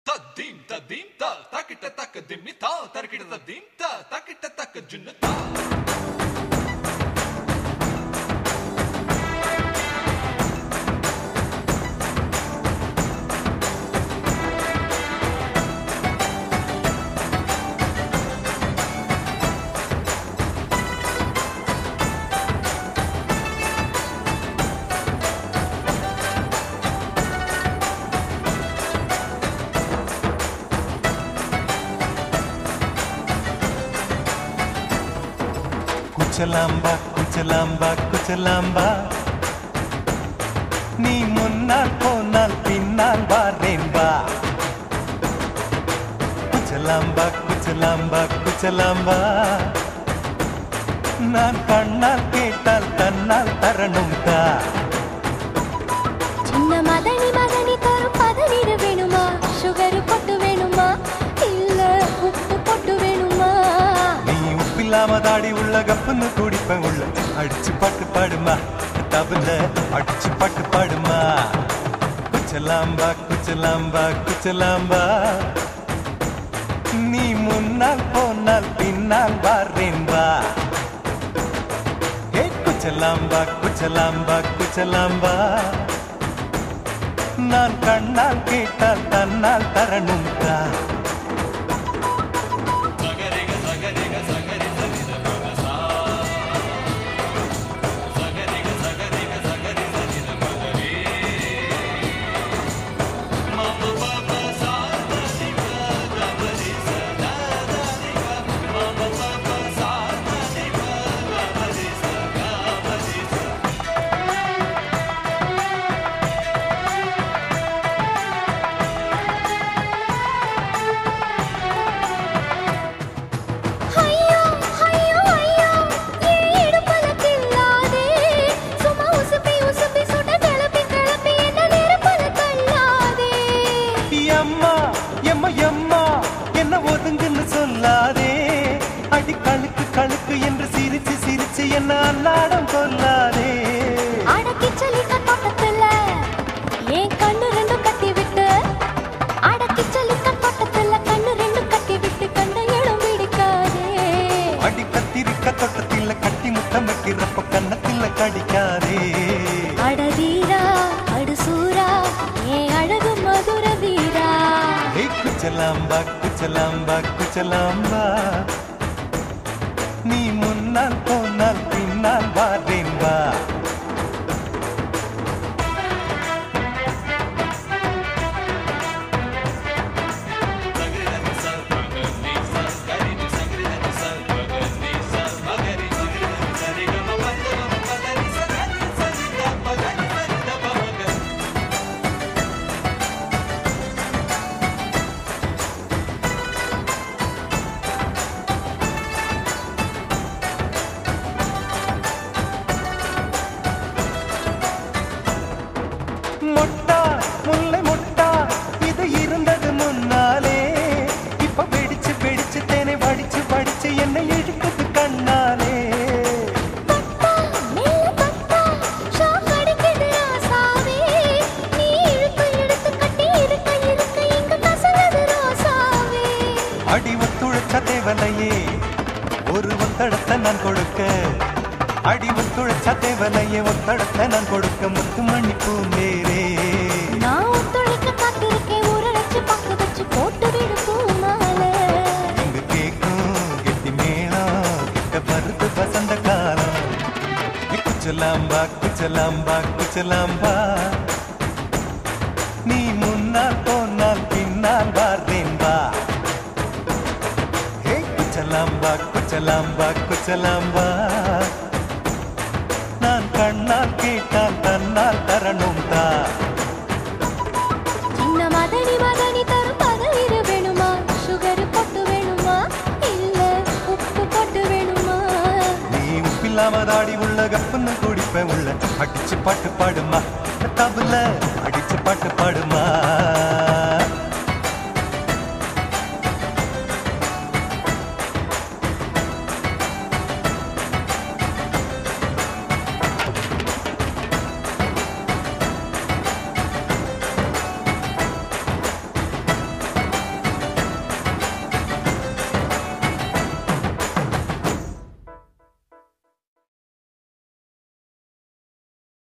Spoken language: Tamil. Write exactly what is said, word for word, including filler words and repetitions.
Tadim tadim ta takita tak dimni ta tarkita tadim ta takita tak junna ta குச்சலாம்பா குச்சலாம்பா குச்சலாம்பா நீ முன்னால் போனால் பின்னால் வாரேன்பா குச்சலாம்பா குச்சலாம்பா குச்சலாம்பா நான் கண்ணால் கேட்டால் தன்னால் தரணும் தா சின்ன மதனி மதனி தரும் பதனிடு வேணுமா சுகர் பொட்டு வேணுமா இல்ல உப்பு பொட்டு வேணுமா இல்லாம தாடி உள்ள கப்புன்னு குடிப்பேன் உள்ள அடிச்சு பாட்டு பாடுமா தபுல அடிச்சு பாட்டு பாடுமா குச்சலாம்பா குச்சலாம்பா குச்சலாம்பா நீ முன்னால் போனால் பின்னால் வாரேன்பா ஏ குச்சலாம்பா குச்சலாம்பா குச்சலாம்பா நான் கண்ணால் கேட்டால் தன்னால் தரணும் தா என்ன ஒதுங்குன்னு சொல்லாதே அடி கழுக்கு கழுக்கு என்று சிரிச்சு சிரிச்சு என்ன அல்லாடம் கொல்லாதே அடக்கி சொல்லிக்க தோட்டத்துல ஏன் கண்ணு ரெண்டும் கட்டி விட்டு அடக்கி சொல்லிக்க தோட்டத்துல கண்ணு ரெண்டும் கட்டி விட்டு கண்ட இடம் பிடிக்காதே அடி கத்திரிக்க தோட்டத்தில் கட்டி முத்தம் வைக்கிறப்ப கண்ணத்தில் கடிக்காதே அடதீரா அடு சூரா ஏன் அழகு மதுர வீரா குச்சலாம்பா குச்சலாம்பா குச்சலாம்பா நீ முன்னால் போனால் பின்னால் வாரேன்பா மொட்டா முல்லை மொட்டா இது இருந்தது முன்னாலே இப்ப வெடிச்சு வெடிச்சு தேனை வடிச்சு வடிச்சு என்னை இழுக்குது கண்ணாலே அடி ஒத்துழைச்ச தேவலையே ஒரு ஒத்தடத்தை நான் கொடுக்க அடி ஒத்துழைச்ச தேவலையே ஒத்தடத்தை நான் கொடுக்க முத்து மணி பூந்தேரே நான் ஒத்துழைக்க காத்திருக்கேன் ஊரடைச்சு பக்க வச்சு போட்டு விடு பூமாலை இங்கு கேக்கும் கெட்டி மேளம் கிட்ட வருது வசந்த காலம் குச்சலாம்பா குச்சலாம்பா குச்சலாம்பா நீ முன்னால் போனால் பின்னால் வாரேன்பா ஹே குச்சலாம்பா குச்சலாம்பா குச்சலாம்பா நான் கண்ணால் கேட்டால் தன்னால் தரணும் தா சின்ன மதனி மதனி தரும் பதனிடு வேணுமா சுகர் பொட்டு வேணுமா இல்ல உப்பு பொட்டு வேணுமா நீ உப்பில்லாம தாடி உள்ள கப்புன்னு குடிப்பேன் உள்ள அடிச்சு பாட்டு பாடுமா தபுல